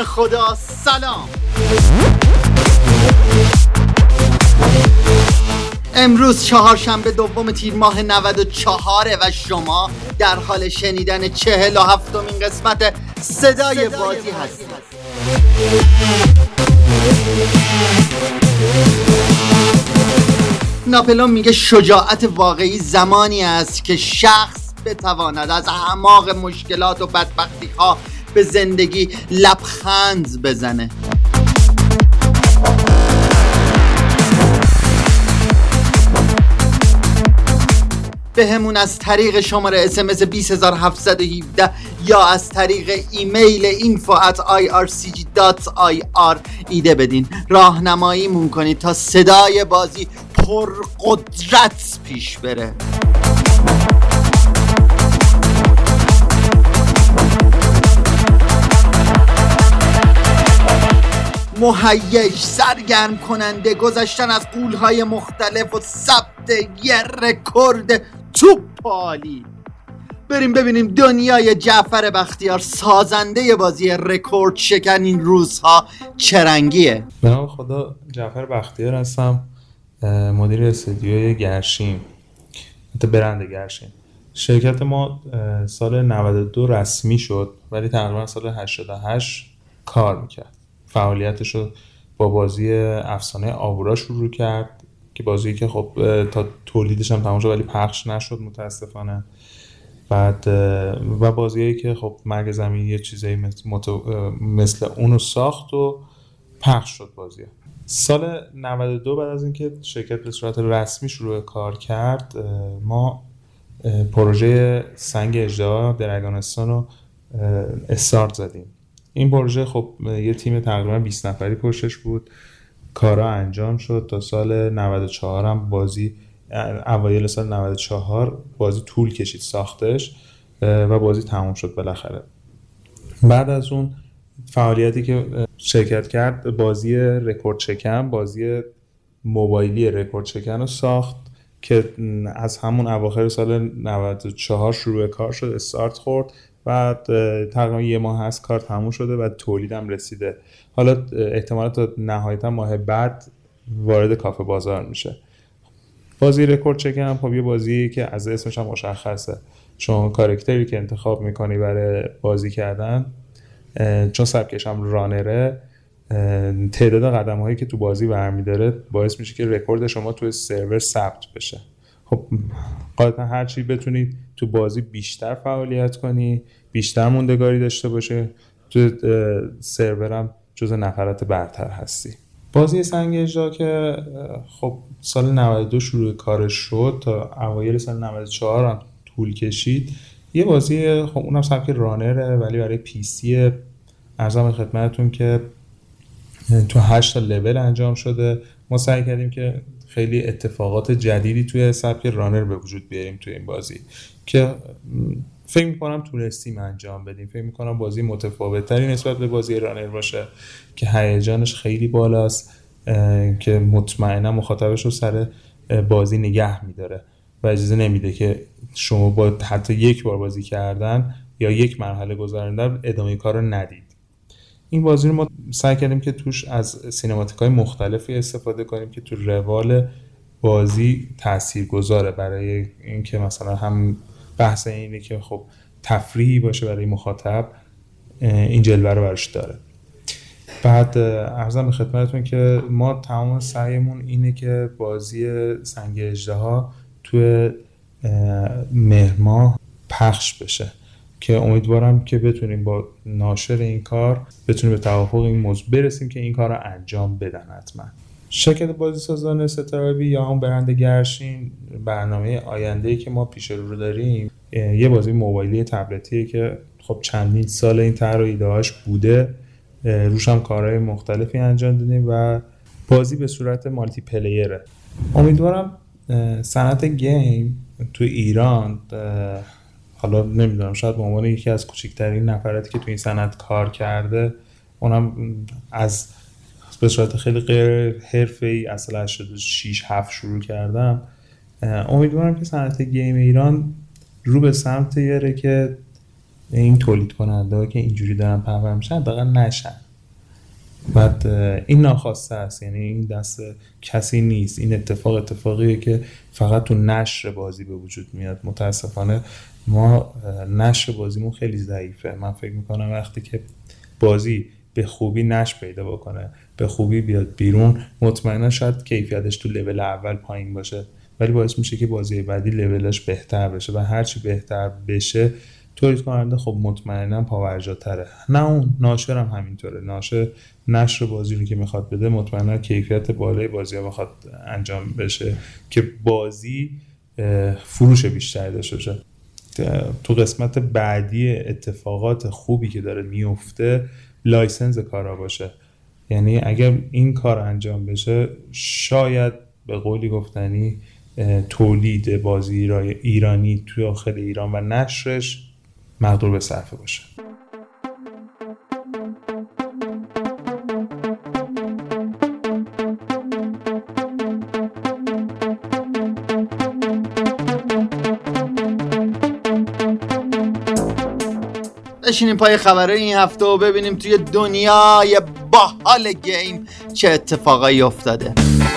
خدا سلام. امروز چهارشنبه دوم تیر ماه 94 و شما در حال شنیدن 47مین قسمت صدای بازی هستید. ناپلئون میگه شجاعت واقعی زمانی است که شخص بتواند از اعماق مشکلات و بدبختی‌ها به زندگی لبخند بزنه. بهمون از طریق شماره SMS 20717 یا از طریق ایمیل info@ircg.ir ایده بدین، راهنماییمون کنید تا صدای بازی پرقدرت پیش بره. مهیج، سرگرم کننده، گذشتن از غول‌های مختلف و ثبت یه رکورد توپالی. بریم ببینیم دنیای جعفر بختیار، سازنده بازی رکورد شکن، این روزها چه رنگیه. به نام خدا، جعفر بختیار هستم، مدیر استودیوی گرشیم، برند گرشیم. شرکت ما سال 92 رسمی شد ولی تقریبا سال 88 کار میکرد. فعالیتش رو با بازی افسانه آورا شروع کرد که بازی که خب تا تولیدش هم تمام شد ولی پخش نشد متاسفانه. بعد و بازیایی که خب مرگ زمین یه چیزایی مثل اونو ساخت و پخش شد بازی. سال 92 بعد از اینکه شرکت به صورت رسمی شروع کار کرد، ما پروژه سنگ اژدها درگانستان رو استارت زدیم. این پروژه خب یه تیم تقریبا 20 نفری پشتش بود. کارا انجام شد تا سال 94 هم بازی، اوایل سال 94 بازی طول کشید ساختش و بازی تموم شد بالاخره. بعد از اون فعالیتی که شرکت کرد، بازی رکورد شکن، بازی موبایلی رکورد شکن رو ساخت که از همون اواخر سال 94 شروع کار شد، استارت خورد. بعد تقریبا یه ماه هست کار تموم شده و تولیدم رسیده. حالا احتمالا تا نهایتا ماه بعد وارد کافه بازار میشه. بازی رکورد چکن خب یه بازی که از اسمش هم مشخصه، شما کاراکتری که انتخاب میکنی برای بازی کردن، چون سبکش هم رانره، تعداد قدم هایی که تو بازی برمیداره باعث میشه که رکورد شما توی سرور ثبت بشه. خب قاعدتا هر چی بتونی تو بازی بیشتر فعالیت کنی، بیشتر موندگاری داشته باشه، تو سرورم جز نفرات برتر هستی. بازی سنگ اژدها که خب سال 92 شروع کارش شد تا اوایل سال 94 هم طول کشید. یه بازی خب اونم سبک رانره ولی برای پی سی. عرضم خدمتتون که تو 8 تا لول انجام شده. ما سعی کردیم که خیلی اتفاقات جدیدی توی سبک رانر به وجود بیاریم توی این بازی که فکر می‌کنم تونستیم انجام بدیم. فکر می‌کنم بازی متفاوت‌تری نسبت به بازی رانر باشه که هیجانش خیلی بالاست، که مطمئنا مخاطبش رو سر بازی نگه می‌داره و اجازه نمیده که شما با حتی یک بار بازی کردن یا یک مرحله گذراندن ادامه کار رو ندید. این بازی رو ما سعی کردیم که توش از سینماتیک‌های مختلفی استفاده کنیم که تو روال بازی تاثیرگذاره، برای اینکه مثلا هم بحث اینه که خب تفریحی باشه برای مخاطب، این جلوه رو براش داره. بعد عرضم به خدمتتون که ما تمام سعیمون اینه که بازی سنگ اژدها توی مهر ماه پخش بشه که امیدوارم که بتونیم با ناشر این کار بتونیم به توافق این موضوع برسیم که این کار رو انجام بدن. حتما شرکت بازی سازان ستاره یا هم برند گرشین، برنامه آینده‌ای که ما پیش رو داریم یه بازی موبایلی تبلتیه که خب چندین سال این طرح و ایده‌هاش بوده، روش هم کارهای مختلفی انجام دادیم و بازی به صورت مالتی پلیره. امیدوارم صنعت گیم تو ایران، حالا نمیدونم، شاید به عنوان یکی از کوچکترین نفراتی که تو این صنعت کار کرده، اونم از به صورت خیلی غیر حرفه‌ای از سال 86-7 شروع کردم، امیدوارم که صنعت گیم ایران رو به سمت یاره که این تولید کننده ها که اینجوری دارن پرورش میشن حداقل نشن. بعد این ناخواسته است، یعنی این دست کسی نیست، این اتفاقیه که فقط تو نشر بازی به وجود میاد. متاسفانه ما نشر بازیمون خیلی ضعیفه. من فکر میکنم وقتی که بازی به خوبی نشر پیدا بکنه، به خوبی بیاد بیرون، مطمئنا شاید کیفیتش تو لول اول پایین باشه، ولی باعث میشه که بازی بعدی لولش بهتر بشه و هرچی بهتر بشه تولید کننده خب مطمئنا پاورجاتره. نه اون ناشر هم همینطوره. ناشر نشر بازی رو که میخواد بده مطمئنا کیفیت بالای بازی ها میخواد انجام بشه که بازی فروش بیشتری داشته باشه. تو قسمت بعدی اتفاقات خوبی که داره میفته لایسنس کارا باشه. یعنی اگر این کار انجام بشه شاید به قولی گفتنی تولید بازی ایرانی توی داخل ایران و نشرش مقدور به صرفه باشه. بشینیم پای خبرهای این هفته و ببینیم توی دنیای باحال گیم چه اتفاقایی افتاده.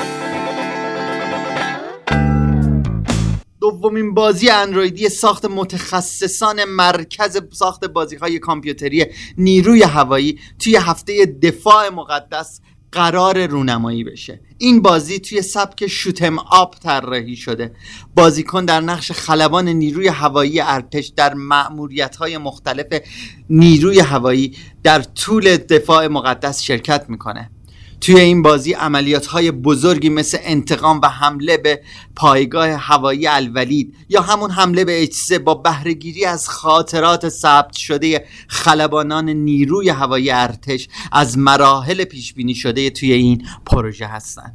دومین بازی اندرویدی ساخت متخصصان مرکز ساخت بازی‌های کامپیوتری نیروی هوایی توی هفته دفاع مقدس قرار رونمایی بشه. این بازی توی سبک شوتم آپ طراحی شده. بازیکن در نقش خلبان نیروی هوایی ارتش در مأموریت‌های مختلف نیروی هوایی در طول دفاع مقدس شرکت میکنه. توی این بازی عملیات‌های بزرگی مثل انتقام و حمله به پایگاه هوایی الولید یا همون حمله به H3 با بهره‌گیری از خاطرات ثبت شده خلبانان نیروی هوایی ارتش از مراحل پیشبینی شده توی این پروژه هستن.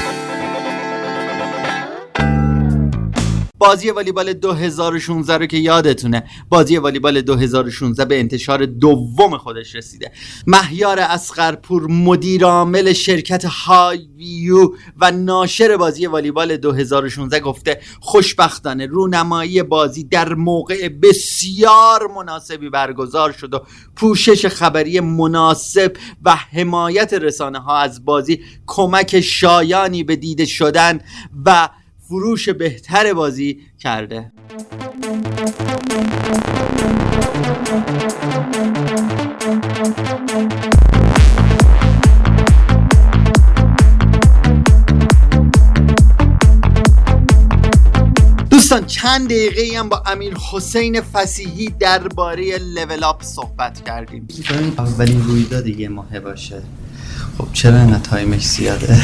بازی والیبال 2016 رو که یادتونه، بازی والیبال 2016 به انتشار دوم خودش رسیده. مهیار اصغرپور مدیر عامل شرکت های ویو و ناشر بازی والیبال 2016 گفته خوشبختانه رونمایی بازی در موقع بسیار مناسبی برگزار شد و پوشش خبری مناسب و حمایت رسانه ها از بازی کمک شایانی به دیده شدن و فروش بهتر بازی کرده. دوستان چند دقیقه هم با امیر حسین فصیحی درباره لول آپ صحبت کردیم. اولین رویداد دیگه ماهه باشه. خب چرا نه تایمش زیاده؟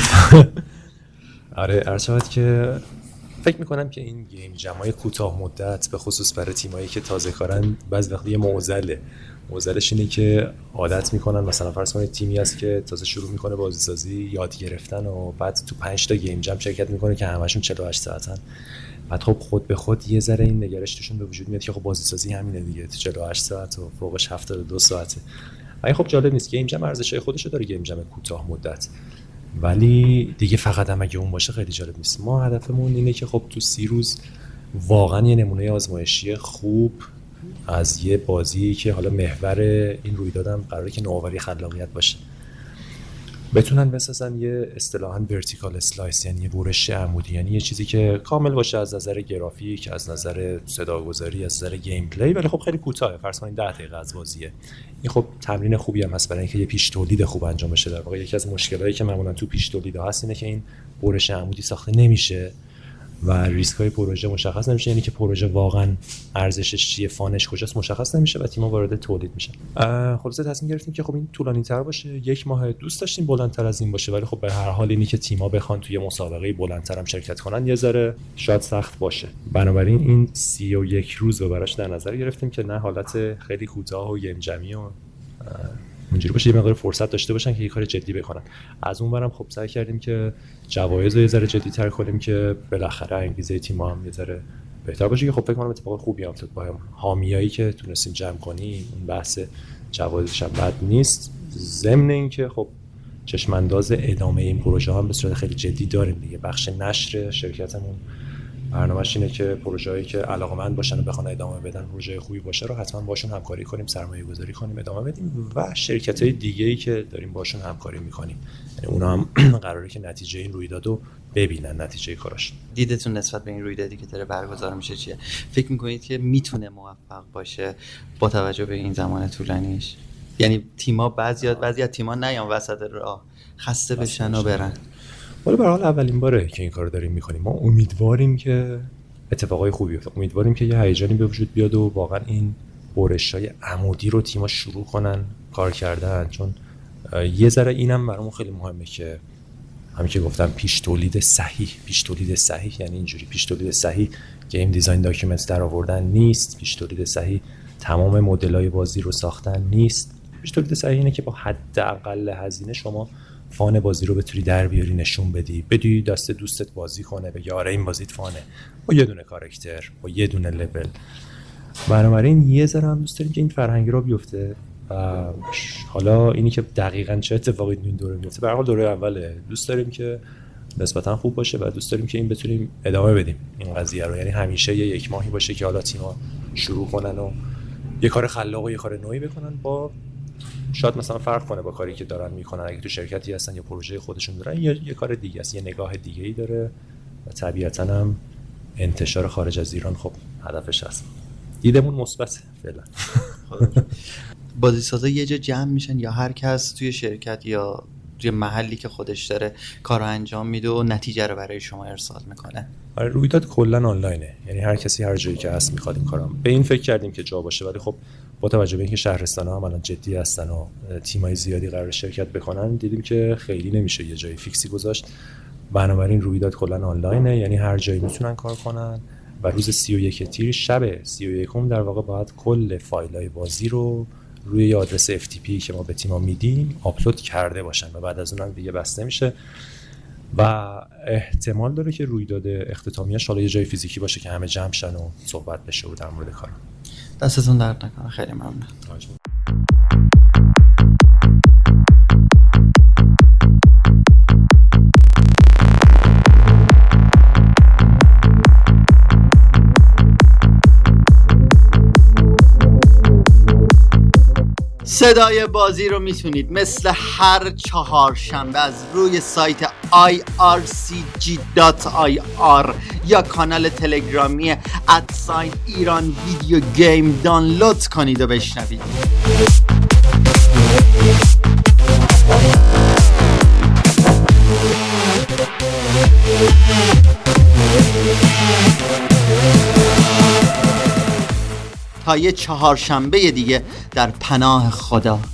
آره عرض شود که فکر میکنم که این گیم جمعای کوتاه مدت به خصوص برای تیمایی که تازه کارن بعضی وقت یه معضلش اینه که عادت میکنن، مثلا فرض کنید تیمی هست که تازه شروع میکنه بازی سازی یاد گرفتن و بعد تو 5 تا گیم جم شرکت میکنه که همشون 48 ساعتن. بعد خب خود به خود یه ذره این نگرش توشون به وجود میاد که خب بازی سازی همینه دیگه، تو 48 ساعت و فوقش 72 ساعته. ولی خب جالب نیست. گیم جم ارزشای خودشو داره، گیم جم کوتاه مدت، ولی دیگه فقط هم اگه اون باشه خیلی جالب نیست. ما هدفمون اینه که خب تو 30 روز واقعا یه نمونه آزمایشی خوب از یه بازی که حالا محور این رویدادم قراره که نوآوری خلاقیت باشه بتونن بسازن یه اصطلاحاً ورتیکال اسلایس، یعنی یه برش عمودی، یعنی یه چیزی که کامل باشه از نظر گرافیک، از نظر صداگذاری، از نظر گیم پلی، ولی خب خیلی کوتاهه، فرض کنید 10 دقیقه از بازیه. این خب تمرین خوبی هم هست برای اینکه یه پیش تولید خوب انجام بشه. در واقع یکی از مشکلایی که معمولاً تو پیش تولیدها هست اینه که این برش عمودی ساخته نمیشه و ریسک‌های پروژه مشخص نمیشه، یعنی که پروژه واقعا ارزشش چیه، فانش کجاست مشخص نمیشه و تیم‌ها وارد تولید میشن. خلاصه تصمیم گرفتیم که خب این طولانی‌تر باشه، 1 ماه. دوست داشتیم بلندتر از این باشه، ولی خب به هر حال اینی که تیم‌ها بخوان توی مسابقه بلندتر هم شرکت کنن یه ذره شاید سخت باشه. بنابراین این 31 روز رو براش در نظر گرفتیم که نه حالت خیلی کوتاه و گیم جمی و اونجوری باشه، یه مقدار فرصت داشته باشن که یه کار جدی بکنن. از اون برم خب سعی کردیم که جوایز رو یه ذره جدی‌تر کنیم که بالاخره انگیزه تیم‌ها هم یه ذره بهتر باشه، که خب فکر کنم اتفاق خوبی افتاد با هم حامیایی که تونستیم جمع کنیم. اون بحث جوایزش هم بد نیست، ضمن اینکه خب چشم‌انداز ادامه این پروژه هم به صورت خیلی جدی داریم دیگه. بخش نشر شرکتمون برنامه‌اش اینه که پروژه‌ای که علاقه‌مند باشن و بخوان ادامه بدن، پروژه خوبی باشه رو حتما باشون همکاری کنیم، سرمایه‌گذاری کنیم، ادامه بدیم و شرکت‌های دیگه‌ای که داریم باشون همکاری می‌کنیم، یعنی اونا هم قراره که نتیجه این رویدادو ببینن، نتیجه کاراش. دیدتون نسبت به این رویدادی که داره برگزار میشه چیه؟ فکر می‌کنید که میتونه موفق باشه با توجه به این زمان طولانیش؟ یعنی تیم‌ها بعضی از تیم‌ها نیان وسط راه خسته بشن و برن. ولی به هر حال اولین باره که این کارو داریم می‌کنیم. ما امیدواریم که اتفاقای خوبی بیفته. امیدواریم که یه هیجانی به وجود بیاد و واقعا این برش‌های عمودی رو تیم‌ها شروع کنن کار کردن، چون یه ذره اینم برامون خیلی مهمه که همین که گفتم پیش تولید صحیح یعنی اینجوری پیش تولید صحیح گیم دیزاین داکیومنت در آوردن نیست، پیش تولید صحیح تمام مدل‌های بازی رو ساختن نیست. پیش تولید صحیح اینه که با حداقل هزینه شما فان بازی رو بتونی در بیاری، نشون بدی دست دوستت بازی کنه، بگی آره این بازیت فانه، با یه دونه کاراکتر، با یه دونه لول. بنابراین یه ذره هم دوست داریم که این فرهنگ رو بیفته. حالا اینی که دقیقاً چه اتفاقی این دوره میفته، به هر حال دوره اوله دوست داریم که نسبتاً خوب باشه و دوست داریم که این بتونیم ادامه بدیم این قضیه رو، یعنی همیشه یک ماهی باشه که حالا تیم‌ها شروع کنن و یه کار خلاق و یه کار نوعی بکنن، با شاید مثلا فرق کنه با کاری که دارن میکنن اگه تو شرکتی هستن یا پروژه خودشون دارن، یا یه کار دیگه است، یه نگاه دیگه‌ای داره و طبیعتاً هم انتشار خارج از ایران خب هدفش هست. دیدمون مثبت فعلا. بازیسازا یه جا جمع میشن یا هر کس توی شرکت یا توی محلی که خودش داره کارو انجام میده و نتیجه رو برای شما ارسال میکنه؟ آره، رویداد کلا آنلاینه، یعنی هر کسی هر جایی که هست میخواد این کارو. به این فکر کردیم که جا باشه، ولی خب با توجه به اینکه شهرستان‌ها هم الان جدی هستن و تیمای زیادی قرار شرکت بکنن، دیدیم که خیلی نمیشه یه جای فیکسی گذاشت. بنابراین رویداد کلا آنلاینه، یعنی هر جایی میتونن کار کنن و روز 31 تیر شب 31 در واقع باید کل فایل‌های بازی رو روی یه آدرس FTP که ما به تیم‌ها میدیم آپلود کرده باشن و بعد از اونم دیگه بسته میشه و احتمال داره که رویداد اختتامیه‌اش حالا یه جای فیزیکی باشه که همه جمع شن و صحبت بشه و در مورد کار. دستتون درد نکنه، خیلی ممنون. صدای بازی رو میتونید مثل هر چهارشنبه از روی سایت ircg.ir یا کانال تلگرامی @ایران ویدیو گیم دانلود کنید و بشنوید. تا یه چهارشنبه دیگه در پناه خدا.